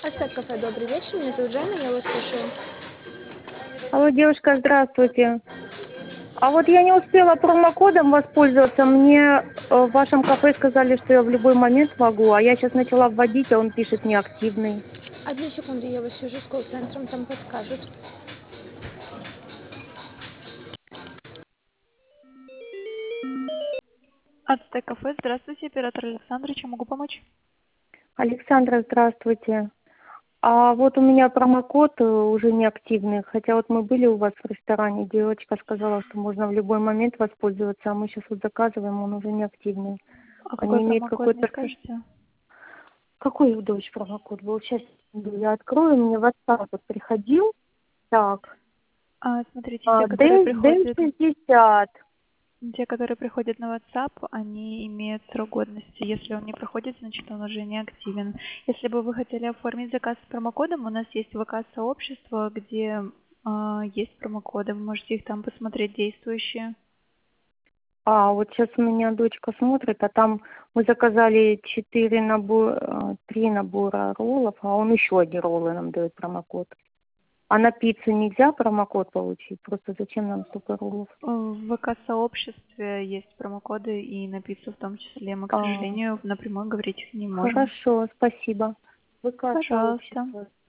Астек кафе, добрый вечер. Меня зовут Жанна, я вас слушаю. Алло, девушка, здравствуйте. А вот я не успела промокодом воспользоваться. Мне в вашем кафе сказали, что я в любой момент могу, а я сейчас начала вводить, а он пишет неактивный. Одну секунду, я вас свяжу с колл-центром, там подскажут. Ацтек кафе, здравствуйте, оператор Александр, чем могу помочь? Александра, здравствуйте. А вот у меня промокод уже неактивный, хотя вот мы были у вас в ресторане, девочка сказала, что можно в любой момент воспользоваться, а мы сейчас вот заказываем, он уже неактивный. А какой Они имеют промокод, не какой-то... скажете? Какой у дочь промокод был? Сейчас я открою, мне в WhatsApp вот приходил. Так, Смотрите, те, которые Дэн приходят, 60. на WhatsApp, они имеют срок годности. Если он не проходит, значит он уже не активен. Если бы вы хотели оформить заказ с промокодом, у нас есть ВК-сообщество, где есть промокоды, вы можете их там посмотреть действующие. А вот сейчас у меня дочка смотрит, а там мы заказали 3 набора роллов, а он еще одни роллы нам дает промокод. А на пиццу нельзя промокод получить? Просто зачем нам столько роллов? В ВК-сообществе есть промокоды и на пиццу в том числе. Мы, к А, сожалению, напрямую говорить их не можем. хорошо, спасибо. ВК Пожалуйста. сообщество.